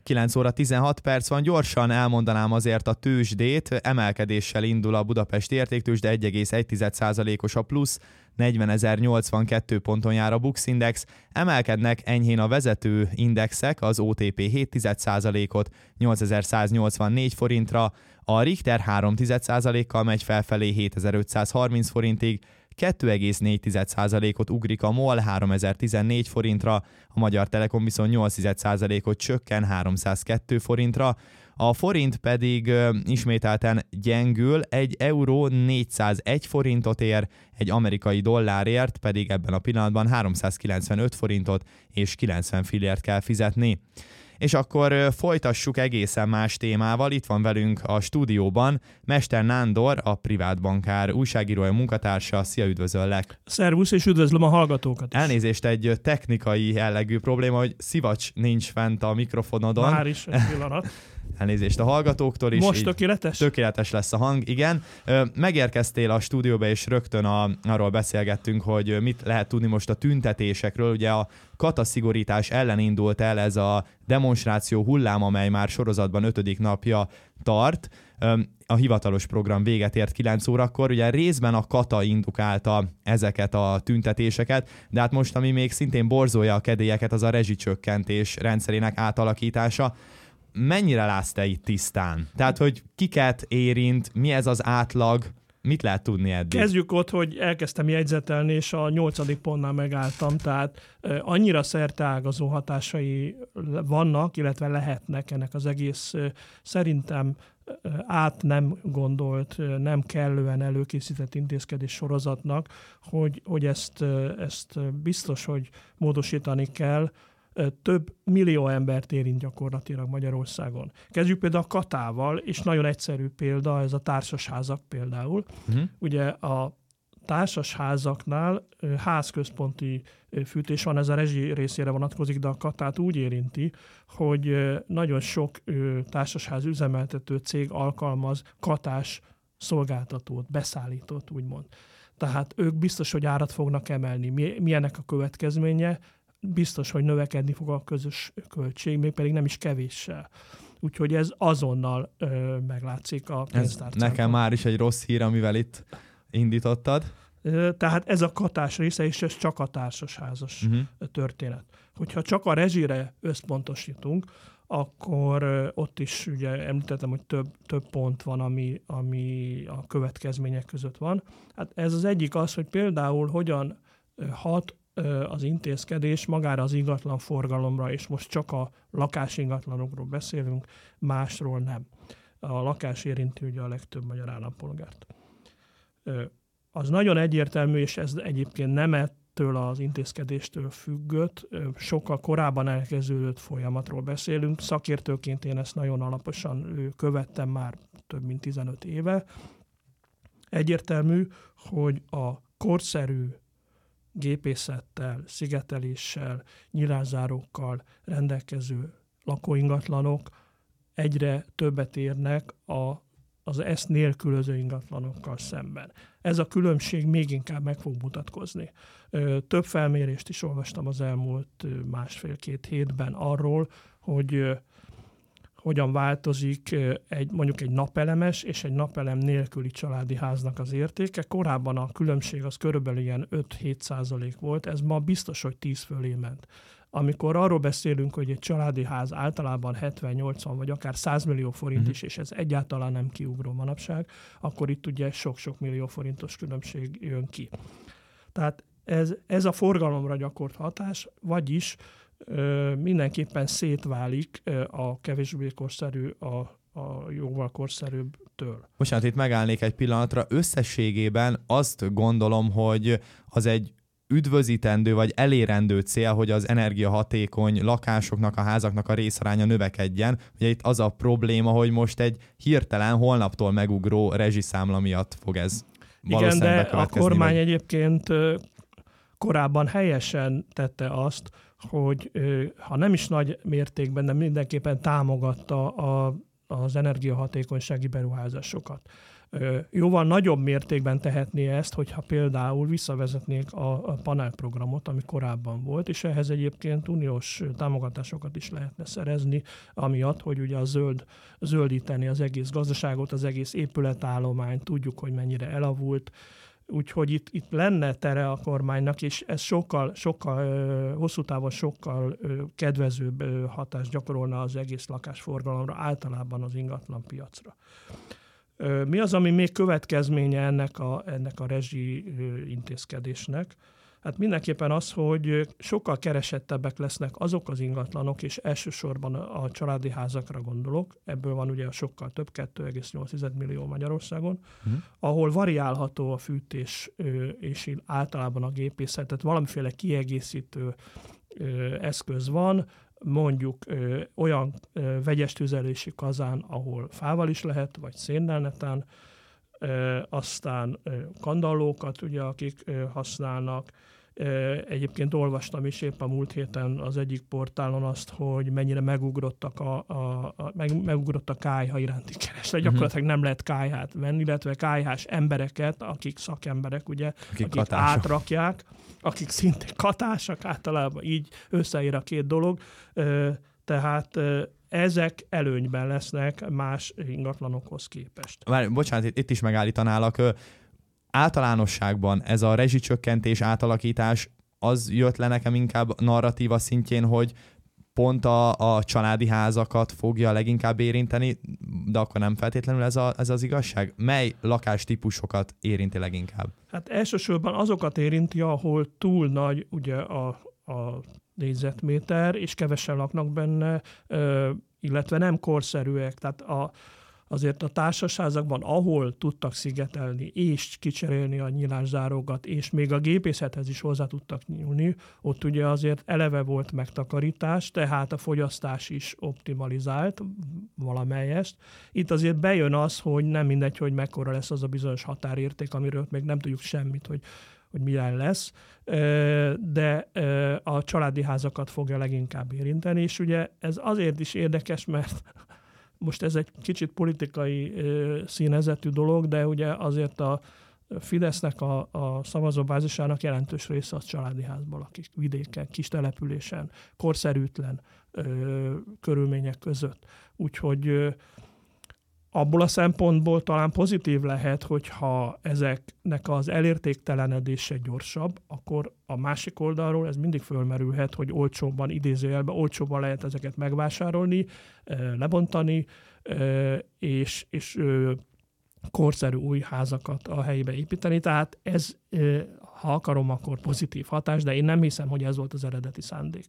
9 óra 16 perc van, gyorsan elmondanám azért a tőzsdét, emelkedéssel indul a budapesti értéktőzsde, 1,1%-os a plusz, 40.082 ponton jár a Bux Index, emelkednek enyhén a vezető indexek, az OTP 7%-ot 8184 forintra, a Richter 3%-kal megy felfelé 7530 forintig, 2,4%-ot ugrik a MOL 3014 forintra, a Magyar Telekom viszont 8%-ot csökken 302 forintra, a forint pedig ismételten gyengül, 1 euró 401 forintot ér, egy amerikai dollárért pedig ebben a pillanatban 395 forintot és 90 fillért kell fizetni. És akkor folytassuk egészen más témával. Itt van velünk a stúdióban Mester Nándor, a privát bankár újságírója, munkatársa. Szia, üdvözöllek! Szervusz, és üdvözlöm a hallgatókat is. Elnézést, egy technikai jellegű probléma, hogy szivacs nincs fent a mikrofonodon. Már is egy pillanat. Elnézést a hallgatóktól is. Most tökéletes? Tökéletes lesz a hang, igen. Megérkeztél a stúdióba, és rögtön arról beszélgettünk, hogy mit lehet tudni most a tüntetésekről. Ugye a kataszigorítás ellen indult el ez a demonstráció hullám, amely már sorozatban 5. napja tart. A hivatalos program véget ért 9 órakor. Ugye részben a kata indukálta ezeket a tüntetéseket, de hát most, ami még szintén borzolja a kedélyeket, az a rezsicsökkentés rendszerének átalakítása. Mennyire látsz te itt tisztán? Tehát, hogy kiket érint, mi ez az átlag, mit lehet tudni eddig? Kezdjük ott, hogy elkezdtem jegyzetelni, és a 8. pontnál megálltam, tehát annyira szerteágazó hatásai vannak, illetve lehetnek ennek az egész szerintem át nem gondolt, nem kellően előkészített intézkedés sorozatnak, hogy ezt biztos, hogy módosítani kell. Több millió embert érint gyakorlatilag Magyarországon. Kezdjük például a katával, és nagyon egyszerű példa, ez a társasházak például. Ugye a társasházaknál házközponti fűtés van, ez a rezsi részére vonatkozik, de a katát úgy érinti, hogy nagyon sok társasház üzemeltető cég alkalmaz katás szolgáltatót, beszállítót úgymond. Tehát ők biztos, hogy árat fognak emelni. Mi ennek a következménye? Biztos, hogy növekedni fog a közös költség, még pedig nem is kevéssel. Úgyhogy ez azonnal meglátszik a pénztárcánkon. Nekem már is egy rossz hír, amivel itt indítottad. Tehát ez a katás része, és ez csak a társasházas történet. Hogyha csak a rezsire összpontosítunk, akkor ott is ugye említettem, hogy több pont van, ami a következmények között van. Hát ez az egyik az, hogy például hogyan hat az intézkedés magára az ingatlan forgalomra, és most csak a lakásingatlanokról beszélünk, másról nem. A lakás érinti ugye a legtöbb magyar állampolgárt. Az nagyon egyértelmű, és ez egyébként nem ettől az intézkedéstől függött, sokkal korábban elkezdődött folyamatról beszélünk. Szakértőként én ezt nagyon alaposan követtem már több mint 15 éve. Egyértelmű, hogy a korszerű gépészettel, szigeteléssel, nyilázárókkal rendelkező lakóingatlanok egyre többet érnek az ezt nélkülöző ingatlanokkal szemben. Ez a különbség még inkább meg fog mutatkozni. Több felmérést is olvastam az elmúlt 1,5-2 hétben arról, hogy hogyan változik mondjuk egy napelemes és egy napelem nélküli családi háznak az értéke. Korábban a különbség az körülbelül ilyen 5-7% volt, ez ma biztos, hogy 10 fölé ment. Amikor arról beszélünk, hogy egy családi ház általában 70-80 vagy akár 100 millió forint is, és ez egyáltalán nem kiugró manapság, akkor itt ugye sok-sok millió forintos különbség jön ki. Tehát ez a forgalomra gyakorolt hatás, vagyis mindenképpen szétválik a kevésbé korszerű a jóval korszerűbbtől. Bocsánat, itt megállnék egy pillanatra. Összességében azt gondolom, hogy az egy üdvözítendő vagy elérendő cél, hogy az energiahatékony lakásoknak, a házaknak a részaránya növekedjen. Ugye itt az a probléma, hogy most egy hirtelen holnaptól megugró rezsiszámla miatt fog ez valószínűleg bekövetkezni. Igen, de a kormány egyébként korábban helyesen tette azt, hogy ha nem is nagy mértékben, de mindenképpen támogatta az energiahatékonysági beruházásokat. Jóval nagyobb mértékben tehetné ezt, hogyha például visszavezetnék a panelprogramot, ami korábban volt, és ehhez egyébként uniós támogatásokat is lehetne szerezni, amiatt, hogy ugye zöldíteni az egész gazdaságot, az egész épületállományt, tudjuk, hogy mennyire elavult, úgyhogy itt lenne tere a kormánynak, és ez sokkal hosszú távon sokkal kedvezőbb hatást gyakorolna az egész lakásforgalomra, általában az ingatlanpiacra. Mi az, ami még következménye ennek a rezsi intézkedésnek? Hát mindenképpen az, hogy sokkal keresettebbek lesznek azok az ingatlanok, és elsősorban a családi házakra gondolok, ebből van ugye sokkal több, 2,8 millió Magyarországon, ahol variálható a fűtés és általában a gépészet, tehát valamiféle kiegészítő eszköz van, mondjuk olyan vegyes tüzelési kazán, ahol fával is lehet, vagy szénnel netán, aztán kandallókat, ugye, akik használnak. Egyébként olvastam is épp a múlt héten az egyik portálon azt, hogy mennyire megugrott a kályha iránti kereslet. Gyakorlatilag nem lehet kályhát venni, illetve kályhás embereket, akik szakemberek, ugye, akik átrakják, akik szintén katásak, általában így összeér a két dolog. Tehát ezek előnyben lesznek más ingatlanokhoz képest. Bocsánat, itt is megállítanálak. Általánosságban ez a rezsicsökkentés, átalakítás, az jött le nekem inkább narratíva szintjén, hogy pont a családi házakat fogja leginkább érinteni, de akkor nem feltétlenül ez az igazság? Mely lakástípusokat érinti leginkább? Hát elsősorban azokat érinti, ahol túl nagy ugye a négyzetméter, és kevesen laknak benne, illetve nem korszerűek. Tehát azért a társasházakban, ahol tudtak szigetelni, és kicserélni a nyilászárókat, és még a gépészethez is hozzá tudtak nyúlni, ott ugye azért eleve volt megtakarítás, tehát a fogyasztás is optimalizált valamelyest. Itt azért bejön az, hogy nem mindegy, hogy mekkora lesz az a bizonyos határérték, amiről még nem tudjuk semmit, hogy milyen lesz, de a családi házakat fogja leginkább érinteni, és ugye ez azért is érdekes, mert most ez egy kicsit politikai színezetű dolog, de ugye azért a Fidesznek a szavazóbázisának jelentős része az családi házból, akik vidéken, kis településen, korszerűtlen körülmények között. Úgyhogy abból a szempontból talán pozitív lehet, hogyha ezeknek az elértéktelenedése gyorsabb, akkor a másik oldalról ez mindig fölmerülhet, hogy olcsóbban, idézőjelben olcsóbban lehet ezeket megvásárolni, lebontani, és korszerű új házakat a helyébe építeni. Tehát ez, ha akarom, akkor pozitív hatás, de én nem hiszem, hogy ez volt az eredeti szándék.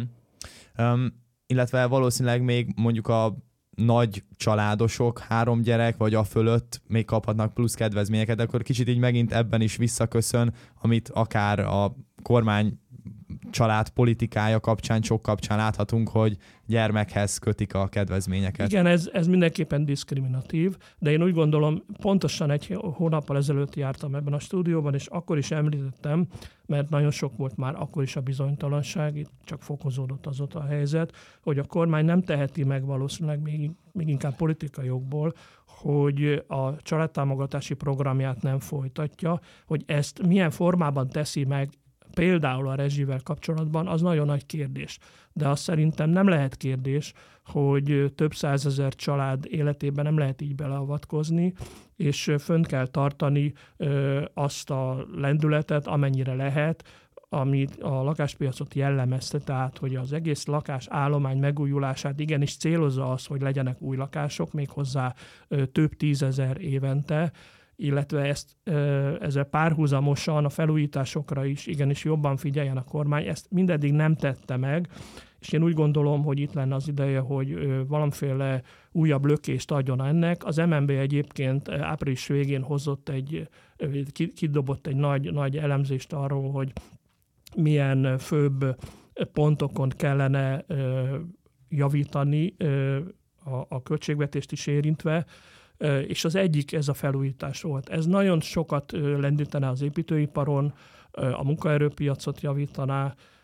Illetve valószínűleg még mondjuk a nagy családosok, 3 gyerek, vagy a fölött még kaphatnak plusz kedvezményeket, de akkor kicsit így megint ebben is visszaköszön, amit akár a kormány család politikája kapcsán, sok kapcsán láthatunk, hogy gyermekhez kötik a kedvezményeket. Igen, ez mindenképpen diszkriminatív, de én úgy gondolom, pontosan egy hónappal ezelőtt jártam ebben a stúdióban, és akkor is említettem, mert nagyon sok volt már akkor is a bizonytalanság, itt csak fokozódott azóta a helyzet, hogy a kormány nem teheti meg valószínűleg még inkább politikai jogból, hogy a családtámogatási programját nem folytatja, hogy ezt milyen formában teszi meg, például a rezsivel kapcsolatban, az nagyon nagy kérdés. De azt szerintem nem lehet kérdés, hogy több százezer család életében nem lehet így beleavatkozni, és fönn kell tartani azt a lendületet, amennyire lehet, ami a lakáspiacot jellemezte, tehát hogy az egész lakásállomány megújulását igenis célozza az, hogy legyenek új lakások, méghozzá több tízezer évente, illetve ezzel párhuzamosan a felújításokra is igenis jobban figyeljen a kormány. Ezt mindeddig nem tette meg, és én úgy gondolom, hogy itt lenne az ideje, hogy valamiféle újabb lökést adjon ennek. Az MNB egyébként április végén hozott kidobott egy nagy elemzést arról, hogy milyen főbb pontokon kellene javítani a költségvetést is érintve, és az egyik ez a felújítás volt. Ez nagyon sokat lendítene az építőiparon, a munkaerőpiacot javítaná,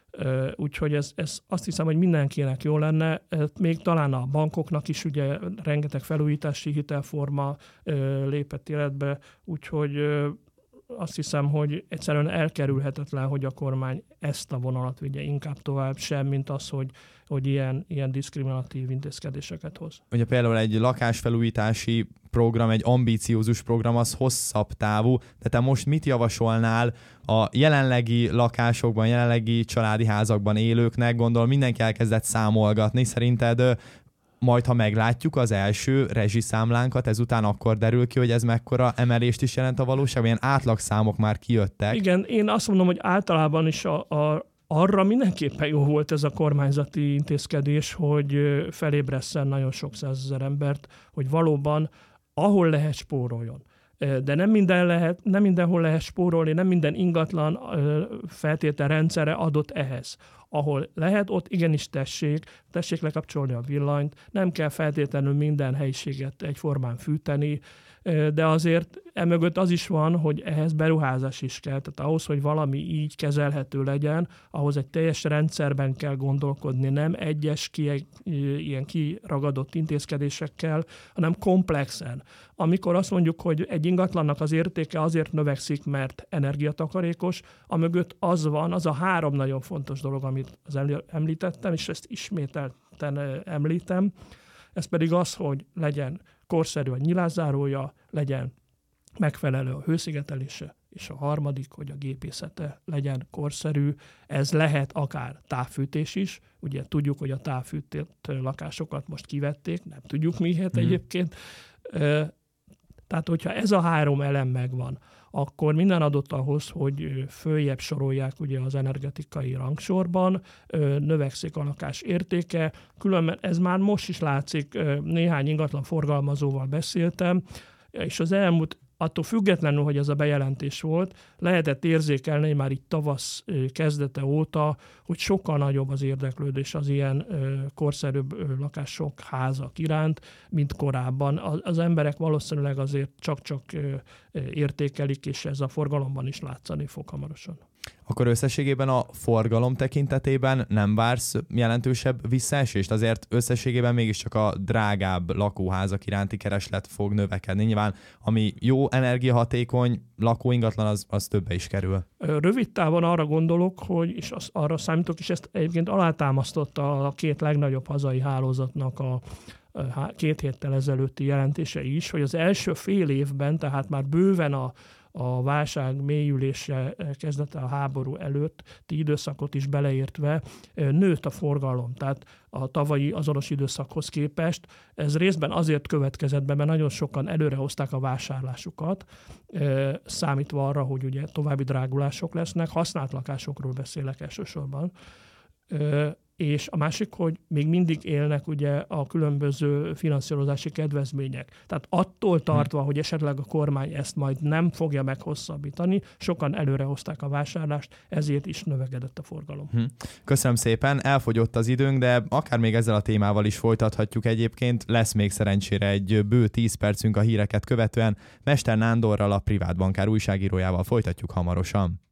Úgyhogy ez azt hiszem, hogy mindenkinek jó lenne, még talán a bankoknak is ugye rengeteg felújítási hitelforma lépett életbe, úgyhogy azt hiszem, hogy egyszerűen elkerülhetetlen, hogy a kormány ezt a vonalat vigye inkább tovább, sem, mint az, hogy ilyen diszkriminatív intézkedéseket hoz. Ugye például egy lakásfelújítási program, egy ambíciózus program, az hosszabb távú, de te most mit javasolnál a jelenlegi lakásokban, jelenlegi családi házakban élőknek? Gondolom mindenki elkezdett számolgatni. Szerinted majd, ha meglátjuk az első rezsiszámlánkat, ezután akkor derül ki, hogy ez mekkora emelést is jelent a valóságban? Ilyen átlagszámok már kijöttek. Igen, én azt mondom, hogy általában is arra mindenképpen jó volt ez a kormányzati intézkedés, hogy felébresszen nagyon sok százezer embert, hogy valóban ahol lehet spóroljon. De nem mindenhol lehet spórolni, nem minden ingatlan feltételrendszere adott ehhez. Ahol lehet, ott igenis tessék lekapcsolni a villanyt, nem kell feltétlenül minden helyiséget egyformán fűteni, de azért emögött az is van, hogy ehhez beruházás is kell. Tehát ahhoz, hogy valami így kezelhető legyen, ahhoz egy teljes rendszerben kell gondolkodni, nem egyes ilyen kiragadott intézkedésekkel, hanem komplexen. Amikor azt mondjuk, hogy egy ingatlannak az értéke azért növekszik, mert energiatakarékos, amögött az van, az a 3 nagyon fontos dolog, amit említettem, és ezt ismételten említem, ez pedig az, hogy legyen korszerű a nyilászárója, legyen megfelelő a hőszigetelése, és a harmadik, hogy a gépészete legyen korszerű. Ez lehet akár távfűtés is. Ugye tudjuk, hogy a távfűtött lakásokat most kivették, nem tudjuk miért egyébként. Tehát, hogyha ez a 3 elem megvan, akkor minden adott ahhoz, hogy följebb sorolják ugye az energetikai rangsorban, növekszik a lakás értéke, különben ez már most is látszik, néhány ingatlan forgalmazóval beszéltem, és az elmúlt, attól függetlenül, hogy ez a bejelentés volt, lehetett érzékelni már itt tavasz kezdete óta, hogy sokkal nagyobb az érdeklődés az ilyen korszerűbb lakások, házak iránt, mint korábban. Az emberek valószínűleg azért csak-csak értékelik, és ez a forgalomban is látszani fog hamarosan. Akkor összességében a forgalom tekintetében nem vársz jelentősebb visszaesést? Azért összességében mégiscsak a drágább lakóházak iránti kereslet fog növekedni. Nyilván, ami jó energiahatékony lakóingatlan, az többe is kerül. Rövid távon arra gondolok, hogy, és arra számítok, és ezt egyébként alátámasztotta a 2 legnagyobb hazai hálózatnak a 2 héttel ezelőtti jelentése is, hogy az első fél évben, tehát már bőven a válság mélyülése kezdete a háború előtti időszakot is beleértve nőtt a forgalom. Tehát a tavalyi azonos időszakhoz képest ez részben azért következett be, mert nagyon sokan előrehozták a vásárlásukat, számítva arra, hogy ugye további drágulások lesznek, használt lakásokról beszélek elsősorban. És a másik, hogy még mindig élnek ugye a különböző finanszírozási kedvezmények. Tehát attól tartva, hogy esetleg a kormány ezt majd nem fogja meghosszabbítani, sokan előrehozták a vásárlást, ezért is növekedett a forgalom. Köszönöm szépen, elfogyott az időnk, de akár még ezzel a témával is folytathatjuk egyébként. Lesz még szerencsére egy bő 10 percünk a híreket követően. Mester Nándorral, a Privát Bankár újságírójával folytatjuk hamarosan.